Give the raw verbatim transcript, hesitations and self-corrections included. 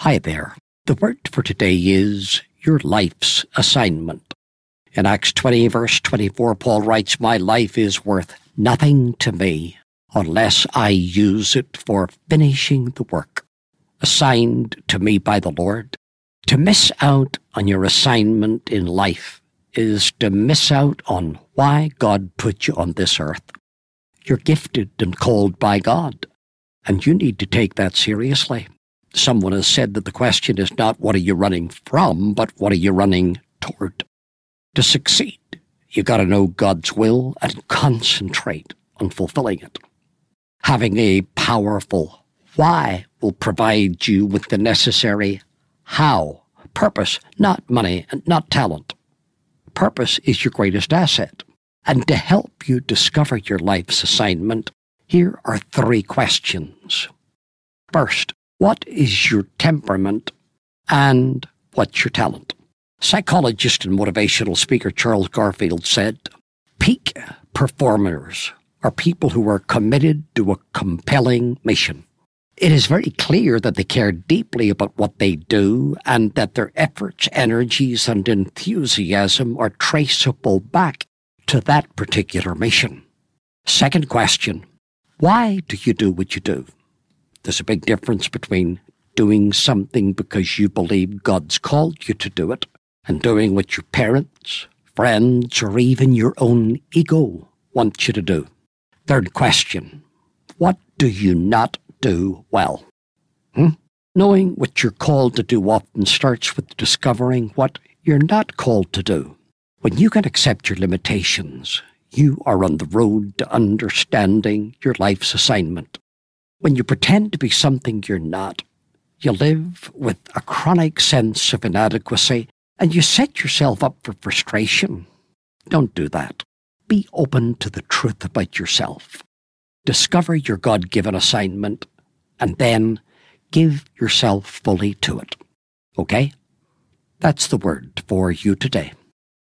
Hi there. The word for today is your life's assignment. In Acts twenty, verse twenty-four, Paul writes, "My life is worth nothing to me unless I use it for finishing the work assigned to me by the Lord." To miss out on your assignment in life is to miss out on why God put you on this earth. You're gifted and called by God, and you need to take that seriously. Someone has said that the question is not what are you running from, but what are you running toward? To succeed, you got to know God's will and concentrate on fulfilling it. Having a powerful why will provide you with the necessary how, purpose, not money and not talent. Purpose is your greatest asset. And to help you discover your life's assignment, here are three questions. First, what is your temperament and what's your talent? Psychologist and motivational speaker Charles Garfield said, "Peak performers are people who are committed to a compelling mission. It is very clear that they care deeply about what they do and that their efforts, energies, and enthusiasm are traceable back to that particular mission." Second question, why do you do what you do? There's a big difference between doing something because you believe God's called you to do it and doing what your parents, friends, or even your own ego want you to do. Third question, what do you not do well? Hmm? Knowing what you're called to do often starts with discovering what you're not called to do. When you can accept your limitations, you are on the road to understanding your life's assignment. When you pretend to be something you're not, you live with a chronic sense of inadequacy and you set yourself up for frustration. Don't do that. Be open to the truth about yourself. Discover your God-given assignment, and then give yourself fully to it. Okay? That's the word for you today.